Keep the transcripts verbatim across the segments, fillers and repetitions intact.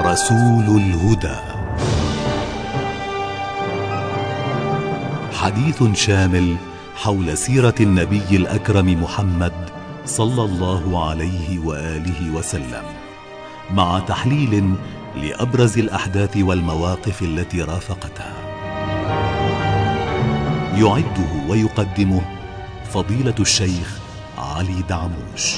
رسول الهدى، حديث شامل حول سيرة النبي الأكرم محمد صلى الله عليه وآله وسلم، مع تحليل لأبرز الأحداث والمواقف التي رافقتها. يعده ويقدمه فضيلة الشيخ علي دعموش.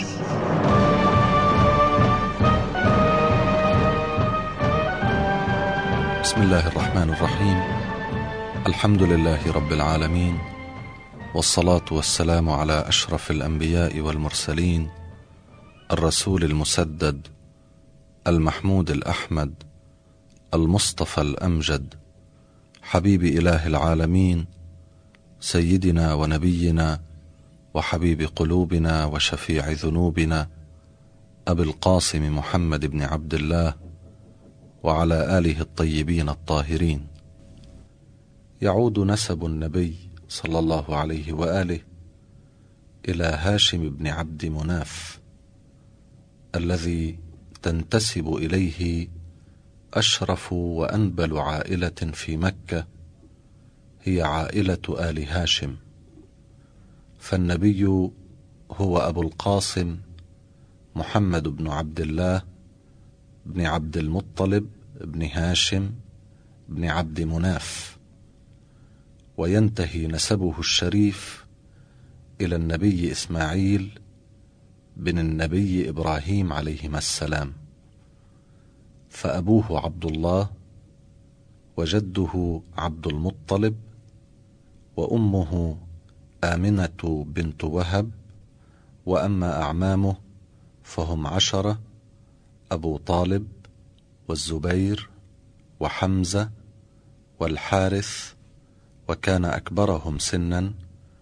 بسم الله الرحمن الرحيم. الحمد لله رب العالمين، والصلاة والسلام على أشرف الأنبياء والمرسلين، الرسول المسدد المحمود الأحمد المصطفى الأمجد، حبيب إله العالمين، سيدنا ونبينا وحبيب قلوبنا وشفيع ذنوبنا، أبي القاسم محمد بن عبد الله وعلى آله الطيبين الطاهرين. يعود نسب النبي صلى الله عليه وآله إلى هاشم بن عبد مناف، الذي تنتسب إليه أشرف وأنبل عائلة في مكة، هي عائلة آل هاشم. فالنبي هو أبو القاسم محمد بن عبد الله بن عبد المطلب بن هاشم بن عبد مناف، وينتهي نسبه الشريف إلى النبي إسماعيل بن النبي إبراهيم عليهما السلام، فأبوه عبد الله وجده عبد المطلب، وأمه آمنة بنت وهب، وأما أعمامه فهم عشرة: أبو طالب والزبير وحمزة والحارث، وكان أكبرهم سنا،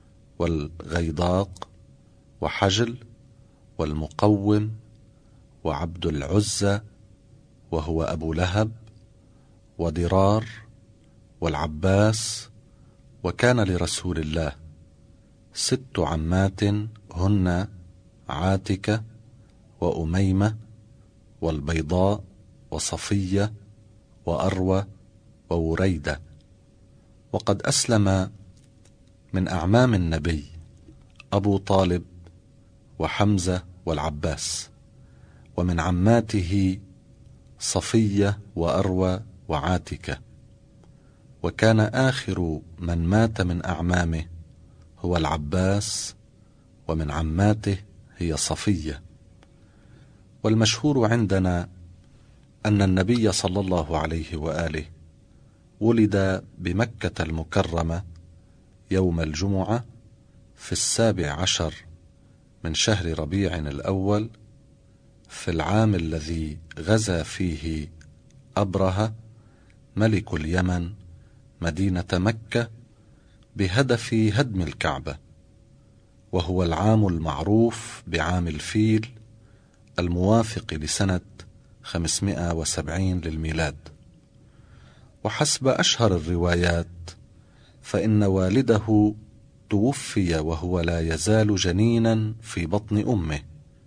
والغيضاق وحجل والمقوم وعبد العزة وهو أبو لهب وضرار والعباس. وكان لرسول الله ست عمات هن عاتكة وأميمة والبيضاء وصفية وأروى ووريدة. وقد أسلم من أعمام النبي أبو طالب وحمزة والعباس، ومن عماته صفية وأروى وعاتكة. وكان آخر من مات من أعمامه هو العباس، ومن عماته هي صفية. والمشهور عندنا أن النبي صلى الله عليه وآله ولد بمكة المكرمة يوم الجمعة في السابع عشر من شهر ربيع الأول، في العام الذي غزا فيه أبرهة ملك اليمن مدينة مكة بهدف هدم الكعبة، وهو العام المعروف بعام الفيل، الموافق لسنة خمسمائة وسبعين للميلاد. وحسب أشهر الروايات فإن والده توفي وهو لا يزال جنينا في بطن أمه.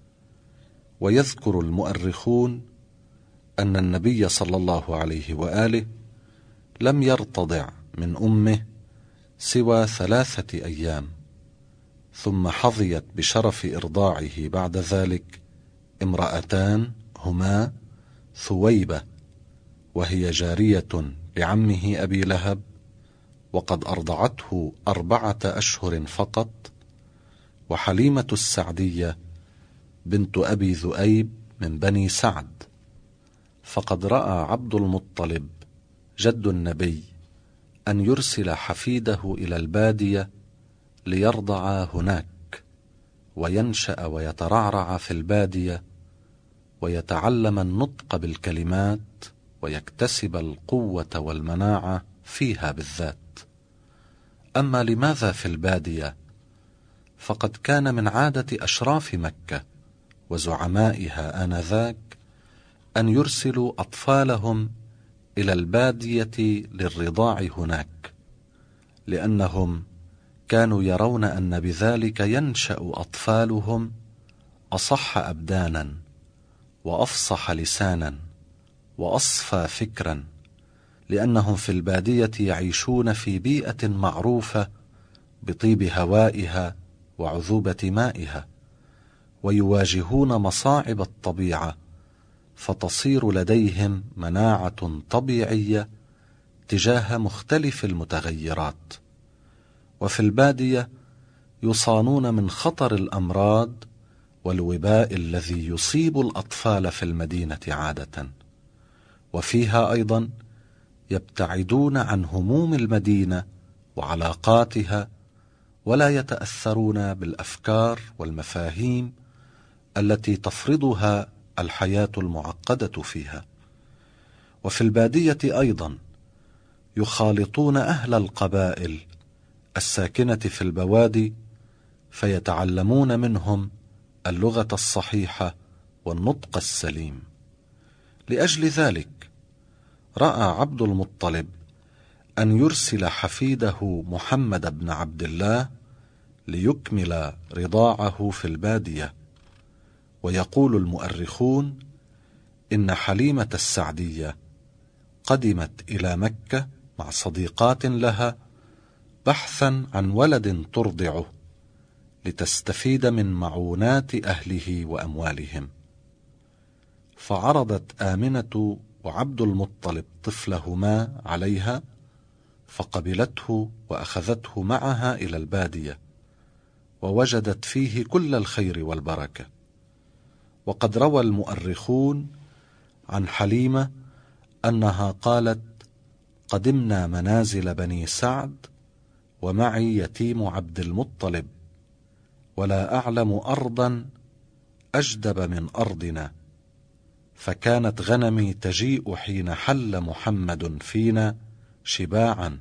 ويذكر المؤرخون أن النبي صلى الله عليه وآله لم يرتضع من أمه سوى ثلاثة أيام، ثم حظيت بشرف إرضاعه بعد ذلك امرأتان هما ثويبة وهي جارية لعمه أبي لهب، وقد أرضعته أربعة أشهر فقط، وحليمة السعدية بنت أبي ذؤيب من بني سعد. فقد رأى عبد المطلب جد النبي أن يرسل حفيده إلى البادية ليرضع هناك، وينشأ ويترعرع في البادية، ويتعلم النطق بالكلمات، ويكتسب القوة والمناعة فيها بالذات. أما لماذا في البادية؟ فقد كان من عادة أشراف مكة وزعمائها آنذاك أن يرسلوا أطفالهم إلى البادية للرضاع هناك، لأنهم كانوا يرون أن بذلك ينشأ أطفالهم أصح أبدانا وأفصح لسانا وأصفى فكرا، لأنهم في البادية يعيشون في بيئة معروفة بطيب هوائها وعذوبة مائها، ويواجهون مصاعب الطبيعة، فتصير لديهم مناعة طبيعية تجاه مختلف المتغيرات. وفي البادية يصانون من خطر الأمراض والوباء الذي يصيب الأطفال في المدينة عادة، وفيها أيضا يبتعدون عن هموم المدينة وعلاقاتها، ولا يتأثرون بالأفكار والمفاهيم التي تفرضها الحياة المعقدة فيها. وفي البادية أيضا يخالطون أهل القبائل الساكنة في البوادي، فيتعلمون منهم اللغة الصحيحة والنطق السليم. لأجل ذلك رأى عبد المطلب أن يرسل حفيده محمد بن عبد الله ليكمل رضاعه في البادية. ويقول المؤرخون إن حليمة السعدية قدمت إلى مكة مع صديقات لها بحثا عن ولد ترضعه، لتستفيد من معونات أهله وأموالهم. فعرضت آمنة وعبد المطلب طفلهما عليها، فقبلته وأخذته معها إلى البادية، ووجدت فيه كل الخير والبركة. وقد روى المؤرخون عن حليمة أنها قالت: قدمنا منازل بني سعد ومعي يتيم عبد المطلب، ولا أعلم أرضا أجدب من أرضنا، فكانت غنمي تجيء حين حل محمد فينا شباعا،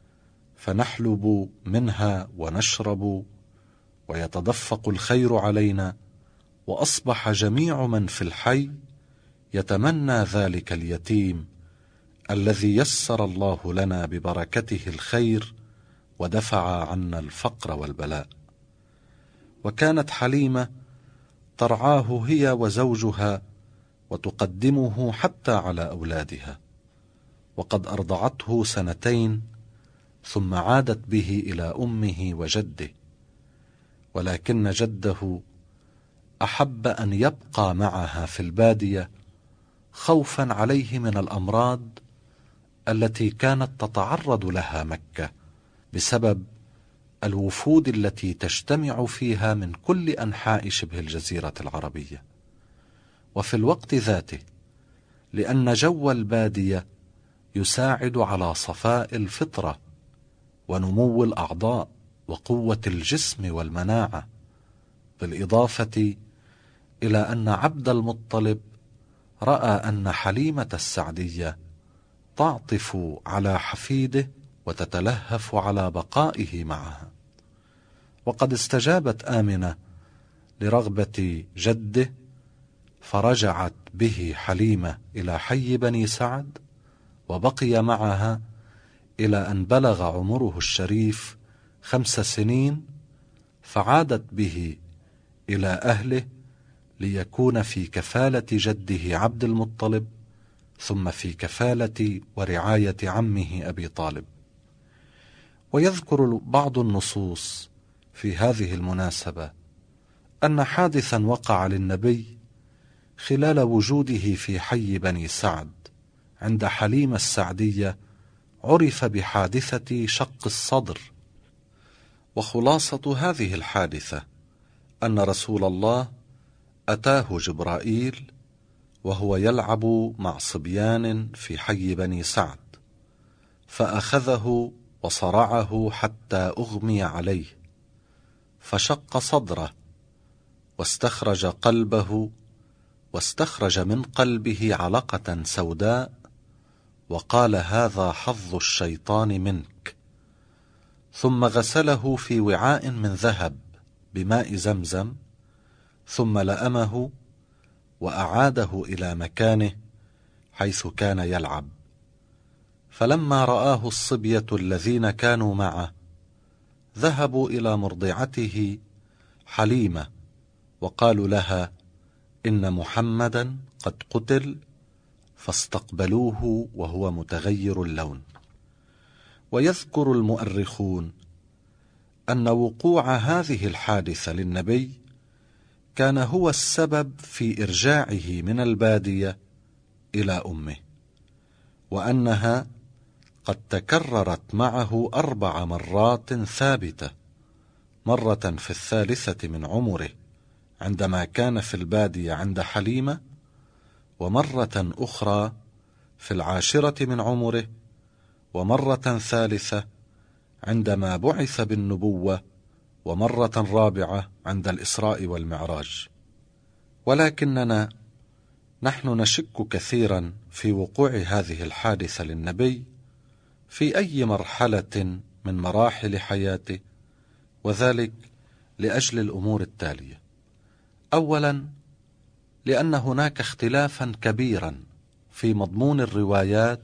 فنحلب منها ونشرب، ويتدفق الخير علينا، وأصبح جميع من في الحي يتمنى ذلك اليتيم الذي يسر الله لنا ببركته الخير ودفع عنا الفقر والبلاء. وكانت حليمة ترعاه هي وزوجها وتقدمه حتى على أولادها، وقد أرضعته سنتين ثم عادت به إلى أمه وجده، ولكن جده أحب أن يبقى معها في البادية خوفا عليه من الأمراض التي كانت تتعرض لها مكة بسبب الوفود التي تجتمع فيها من كل أنحاء شبه الجزيرة العربية. وفي الوقت ذاته، لأن جو البادية يساعد على صفاء الفطرة ونمو الأعضاء وقوة الجسم والمناعة، بالإضافة إلى أن عبد المطلب رأى أن حليمة السعدية تعطف على حفيده وتتلهف على بقائه معها. وقد استجابت آمنة لرغبة جده، فرجعت به حليمة إلى حي بني سعد، وبقي معها إلى أن بلغ عمره الشريف خمس سنين، فعادت به إلى أهله ليكون في كفالة جده عبد المطلب، ثم في كفالة ورعاية عمه أبي طالب. ويذكر بعض النصوص في هذه المناسبة أن حادثا وقع للنبي خلال وجوده في حي بني سعد عند حليمة السعدية، عرف بحادثة شق الصدر. وخلاصة هذه الحادثة أن رسول الله أتاه جبرائيل وهو يلعب مع صبيان في حي بني سعد، فأخذه وصرعه حتى أغمي عليه، فشق صدره واستخرج قلبه، واستخرج من قلبه علقة سوداء، وقال: هذا حظ الشيطان منك. ثم غسله في وعاء من ذهب بماء زمزم، ثم لأمه وأعاده إلى مكانه حيث كان يلعب. فلما رآه الصبية الذين كانوا معه ذهبوا إلى مرضعته حليمة وقالوا لها: إن محمدا قد قتل، فاستقبلوه وهو متغير اللون. ويذكر المؤرخون أن وقوع هذه الحادثة للنبي كان هو السبب في إرجاعه من البادية إلى أمه، وأنها قد تكررت معه أربع مرات ثابتة، مرة في الثالثة من عمره عندما كان في البادية عند حليمة، ومرة أخرى في العاشرة من عمره، ومرة ثالثة عندما بعث بالنبوة، ومرة رابعة عند الإسراء والمعراج. ولكننا نحن نشك كثيرا في وقوع هذه الحادثة للنبي في أي مرحلة من مراحل حياته، وذلك لأجل الأمور التالية. أولا، لأن هناك اختلافا كبيرا في مضمون الروايات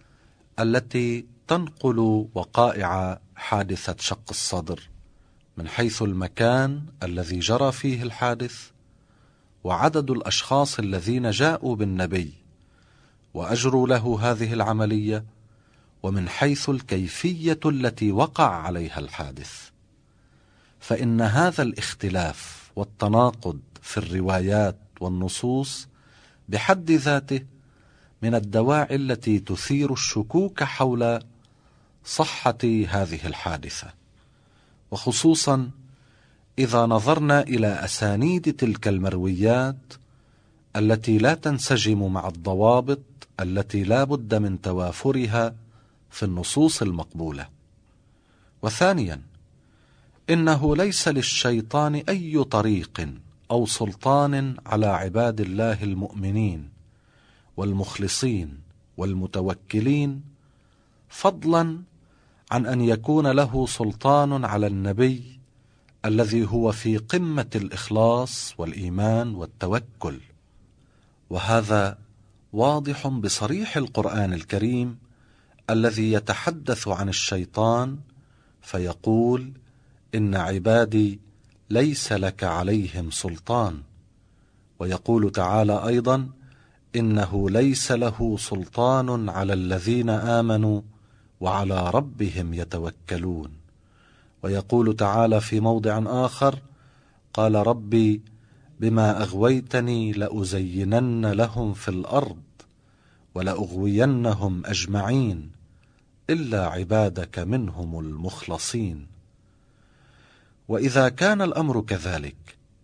التي تنقل وقائع حادثة شق الصدر من حيث المكان الذي جرى فيه الحادث، وعدد الأشخاص الذين جاءوا بالنبي وأجروا له هذه العملية، ومن حيث الكيفية التي وقع عليها الحادث. فإن هذا الاختلاف والتناقض في الروايات والنصوص بحد ذاته من الدواعي التي تثير الشكوك حول صحة هذه الحادثة، وخصوصا إذا نظرنا إلى أسانيد تلك المرويات التي لا تنسجم مع الضوابط التي لا بد من توافرها في النصوص المقبولة. وثانيا، إنه ليس للشيطان أي طريق أو سلطان على عباد الله المؤمنين والمخلصين والمتوكلين، فضلا عن أن يكون له سلطان على النبي الذي هو في قمة الإخلاص والإيمان والتوكل. وهذا واضح بصريح القرآن الكريم الذي يتحدث عن الشيطان فيقول: إن عبادي ليس لك عليهم سلطان. ويقول تعالى أيضا: إنه ليس له سلطان على الذين آمنوا وعلى ربهم يتوكلون. ويقول تعالى في موضع آخر: قال ربي بما أغويتني لأزينن لهم في الأرض ولأغوينهم أجمعين إلا عبادك منهم المخلصين. وإذا كان الأمر كذلك،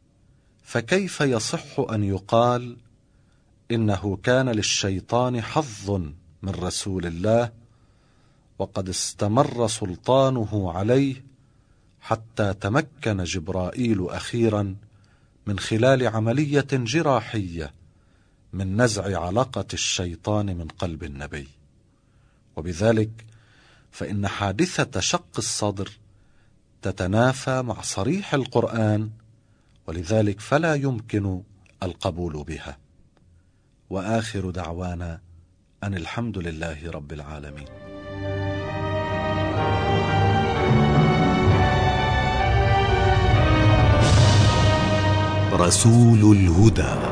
فكيف يصح أن يقال إنه كان للشيطان حظ من رسول الله وقد استمر سلطانه عليه حتى تمكن جبرائيل أخيرا من خلال عملية جراحية من نزع علقة الشيطان من قلب النبي؟ وبذلك فإن حادثة شق الصدر تتنافى مع صريح القرآن، ولذلك فلا يمكن القبول بها. وآخر دعوانا أن الحمد لله رب العالمين. رسول الهدى.